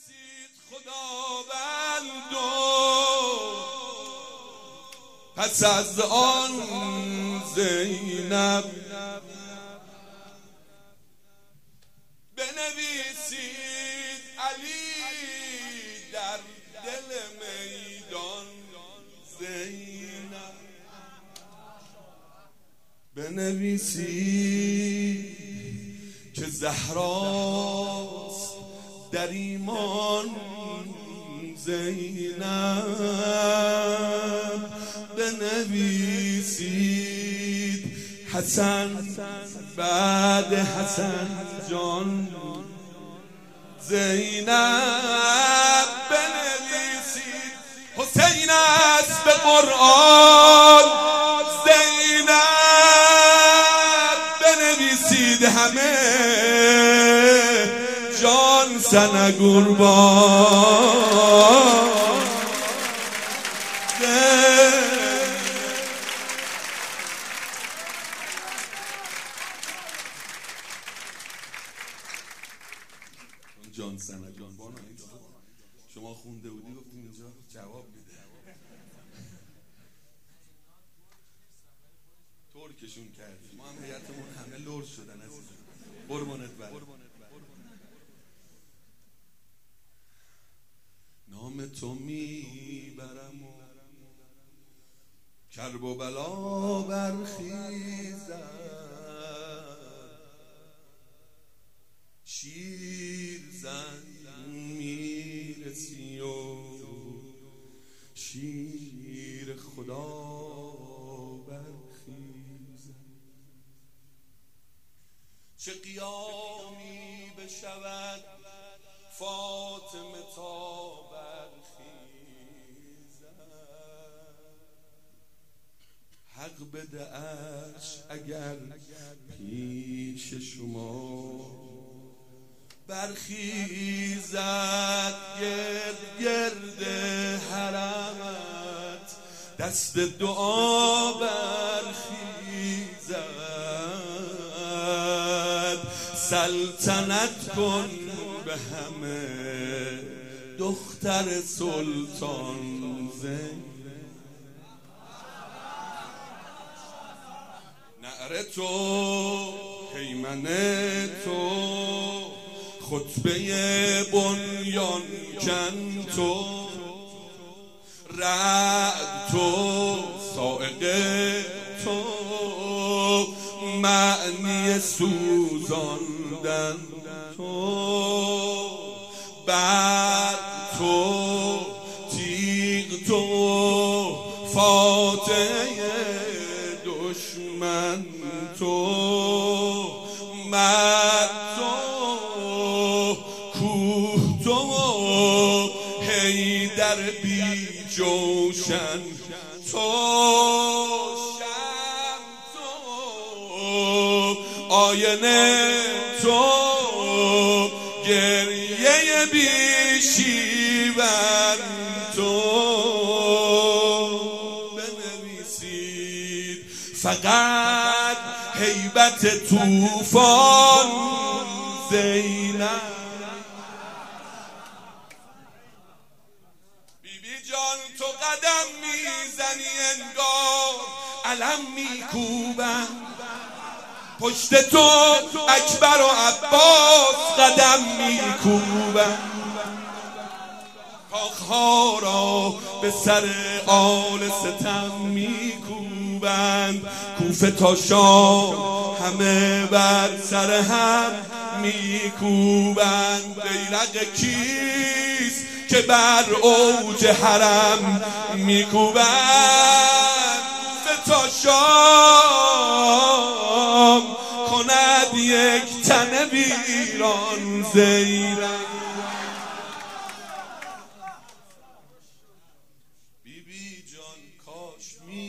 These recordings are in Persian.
بنویسید خداوند پس از آن زینب، بنویسید علی در دل میدان زینب، بنویسید که زهراست در ایمان زینب، بنویسید حسن بعد حسن جان زینب، بنویسید حسین است به قرآن زینب، بنویسید همه جان سن قربان جان سن قربان. شما خونده بودی گفتیم اینجا جواب میده، ترکشون کردیم، ما هم هیئتمون همه لرز شدن عزیزم. قربانت برم. نام تو میبرم و کرب و بلا برخیزد، شیر زن میرسی و شیر خدا برخیزد، چه قیامی بشود فاطمه تا برخیزد، حق بده عرش اگر پیش شما برخیزد، گرد گرد حرمت دست دعا برخیزد، سلطنت کن به همه دختر سلطان زین، نعره تو پیمنه تو خطبه بنیان کن تو، رعد تو صاعقه تو معنی سوزاندن تو، برق تو تیغ تو فاتحه دشمن تو، مرد تو کوه تو حیدر بی جوشن تو، شم تو آینه تو گریه بی شیون تو، بنویسید فقط هیبت طوفان زینب، بیبی جان تو قدم میزنی انگار علم میکوبن، پشت تو اکبر و عباس قدم میکوبن، کاخها را به سر آل ستم میکوبند، کوفه تا شام همه بر سر هم میکوبند، بیرق کیست که بر اوج حرم میکوبند، کوفه تا شام کند یک تن ویران زینب، بیبی جان کاش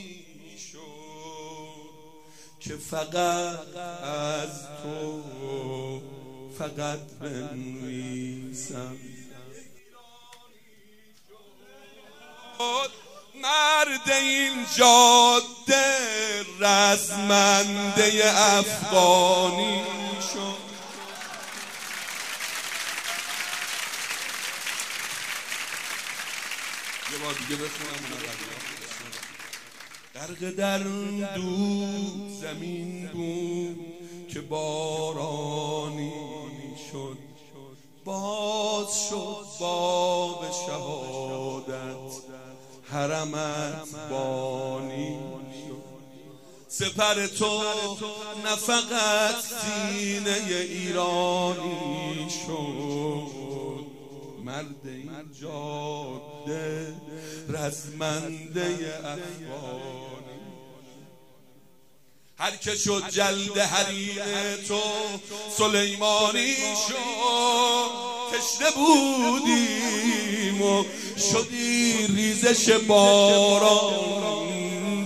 میشد که فقط از تو فقط بنویسم، مرد این جاده رزمنده افغانی شد، یه بار دیگه بخونم غرق در دود زمین بود که بارانی شد، باز شد باب شهادت حرمت بانی شد. سپر تو نه فقط سینه ایرانی شد، مرد این جاده رزمنده افغانی. هر که شد جلد حریم تو سلیمانی شد، تشنه بودیم و شدی ریزش باران.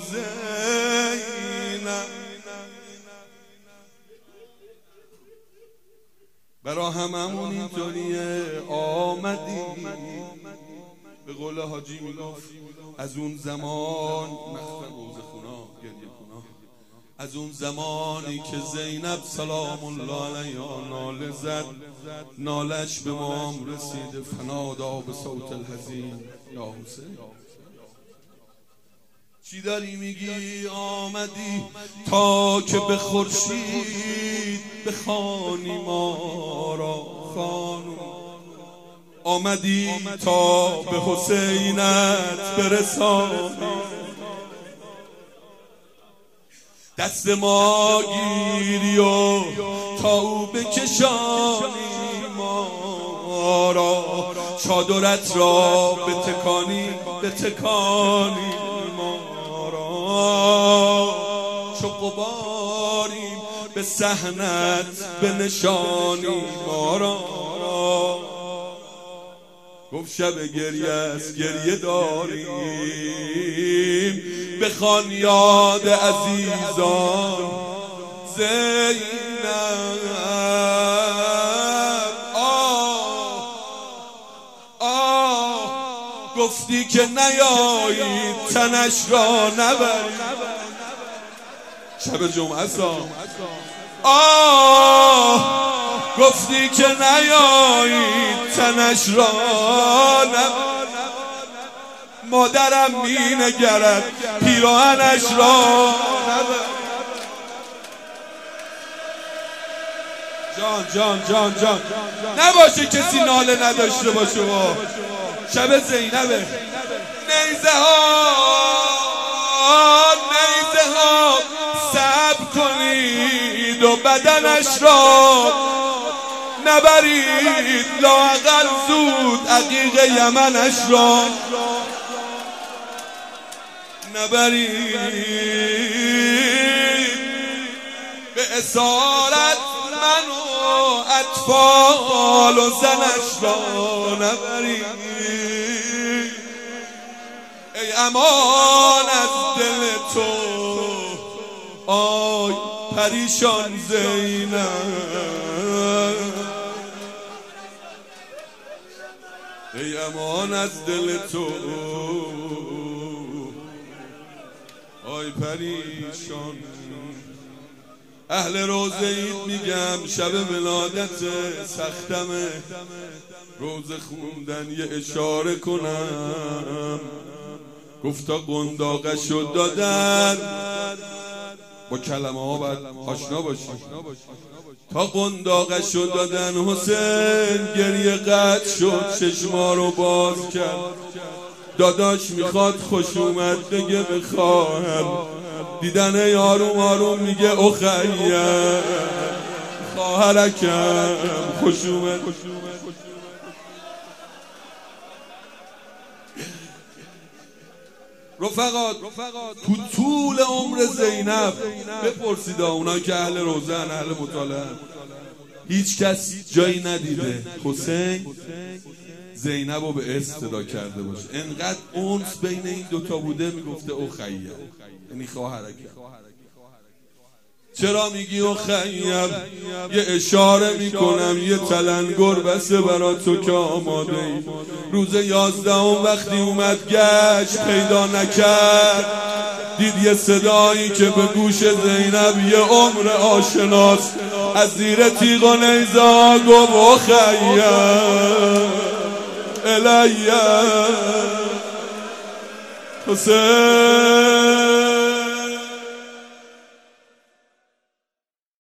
برا هممون اینطوریه آمدی، به قول حاجی میگفت از اون زمان مخفر روز خونا گریه خونا، از اون زمانی که زینب سلام الله علیها ناله زد، نالش به ما هم رسیده. فنادا به صوت الحزین یا حسین. چی داری میگی؟ آمدی تا که به خورشید بخوانی ما را خانم، آمدی تا به حسینت برسانی، دست ما گیری و تا او بکشانی ما را، چادرت را بتکانی ما را، چو غباریم به صحنت بنشانی ما را. گفت شب گریه است گریه داریم، بخوان یاد عزیزان زینب. گفتی که نیایی تنش را نبری، شب جمعه سا. گفتی که نیایی تنش را نبری، مادرم می نگرد پیراهنش را نبری. جان نباشه کسی ناله نداشته باشه. شب زینبه. نیزه ها صبر کنید و بدنش را نبرید، لااقل زود عقیق یمنش را نبرید، به اسارت من و اطفال و زنش را نبرید. ای امان از دل تو آی پریشان زینب، ای امان از دل تو آی پریشان. اهل روزه اید میگم شب ولادت سختمه، روزه خوندن یه اشاره کنم. گفتا قنداقشو دادن، با کلمه ها باید آشنا باشی. تا قنداقشو دادن حسین گریه قطع شد، چشما رو باز کرد. داداش میخواد خوش اومد بگه به خواهر، دیدن آروم آروم میگه اخیم خواهرکم خوش اومد. رفقات تو طول عمر زینب بپرسید، اونایی که اهل روزن اهل مطالعه، هیچ کس جایی ندیده حسین زینب رو به اسم صدا کرده باشه. انقدر انس بین این دوتا بوده میگفته اخیم، یعنی خواهرکم. چرا میگی اخیم؟ یه اشاره میکنم، یه تلنگر بسه برا تو که آماده ای. روز 11 وقتی اومد گشت پیدا نکرد، دید یه صدایی که به گوش زینب یه عمر آشناست، از زیر تیغ و نیزا گفت اخیم الیه حسین